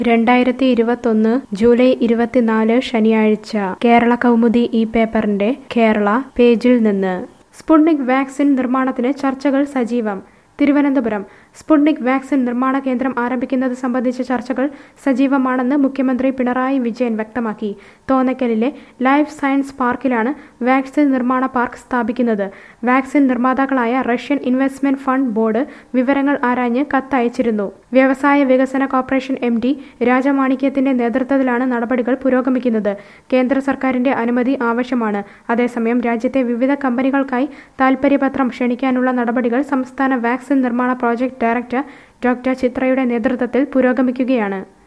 2021 July 24 ശനിയാഴ്ച കേരള കൗമുദി ഈ പേപ്പറിന്റെ കേരള പേജിൽ നിന്ന് സ്പുട്നിക് വാക്സിൻ നിർമ്മാണത്തിന് ചർച്ചകൾ സജീവം. തിരുവനന്തപുരം സ്പുട്നിക് വാക്സിൻ നിർമ്മാണ കേന്ദ്രം ആരംഭിക്കുന്നത് സംബന്ധിച്ച ചർച്ചകൾ സജീവമാണെന്ന് മുഖ്യമന്ത്രി പിണറായി വിജയൻ വ്യക്തമാക്കി. തോന്നയ്ക്കലിലെ ലൈഫ് സയൻസ് പാർക്കിലാണ് വാക്സിൻ നിർമ്മാണ പാർക്ക് സ്ഥാപിക്കുന്നത്. വാക്സിൻ നിർമ്മാതാക്കളായ റഷ്യൻ ഇൻവെസ്റ്റ്മെന്റ് ഫണ്ട് ബോർഡ് വിവരങ്ങൾ ആരാഞ്ഞ് കത്തയച്ചിരുന്നു. വ്യവസായ വികസന കോർപ്പറേഷൻ MD രാജമാണിക്യത്തിന്റെ നേതൃത്വത്തിലാണ് നടപടികൾ പുരോഗമിക്കുന്നത്. കേന്ദ്ര സർക്കാരിന്റെ അനുമതി ആവശ്യമാണ്. അതേസമയം രാജ്യത്തെ വിവിധ കമ്പനികൾക്കായി താൽപര്യപത്രം ക്ഷണിക്കാനുള്ള നടപടികൾ സംസ്ഥാന വാക്സിൻ നിർമ്മാണ പ്രോജക്ട് ഡയറക്ടർ ഡോക്ടർ ചിത്രയുടെ നേതൃത്വത്തിൽ പുരോഗമിക്കുകയാണ്.